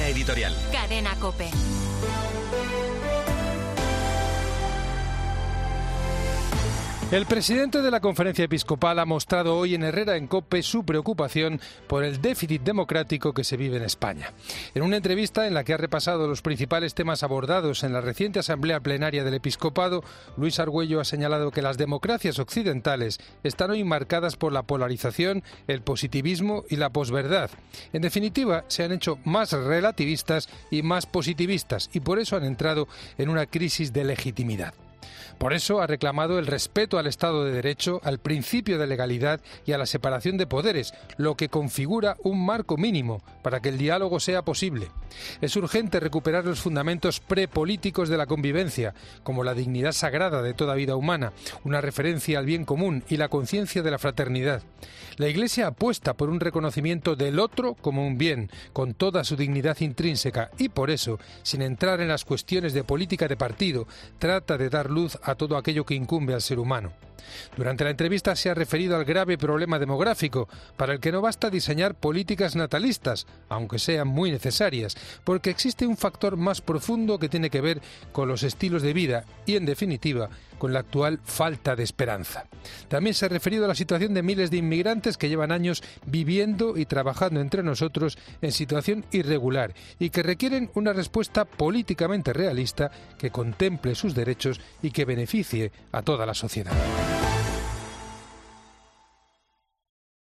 Línea editorial. Cadena COPE. El presidente de la Conferencia Episcopal ha mostrado hoy en Herrera en COPE su preocupación por el déficit democrático que se vive en España. En una entrevista en la que ha repasado los principales temas abordados en la reciente Asamblea Plenaria del Episcopado, Luis Argüello ha señalado que las democracias occidentales están hoy marcadas por la polarización, el positivismo y la posverdad. En definitiva, se han hecho más relativistas y más positivistas y por eso han entrado en una crisis de legitimidad. Por eso ha reclamado el respeto al Estado de Derecho, al principio de legalidad y a la separación de poderes, lo que configura un marco mínimo para que el diálogo sea posible. Es urgente recuperar los fundamentos prepolíticos de la convivencia, como la dignidad sagrada de toda vida humana, una referencia al bien común y la conciencia de la fraternidad. La Iglesia apuesta por un reconocimiento del otro como un bien, con toda su dignidad intrínseca, y por eso, sin entrar en las cuestiones de política de partido, trata de dar luz a todo aquello que incumbe al ser humano. Durante la entrevista se ha referido al grave problema demográfico, para el que no basta diseñar políticas natalistas, aunque sean muy necesarias, porque existe un factor más profundo que tiene que ver con los estilos de vida y, en definitiva, con la actual falta de esperanza. También se ha referido a la situación de miles de inmigrantes que llevan años viviendo y trabajando entre nosotros en situación irregular y que requieren una respuesta políticamente realista que contemple sus derechos y que beneficie a toda la sociedad.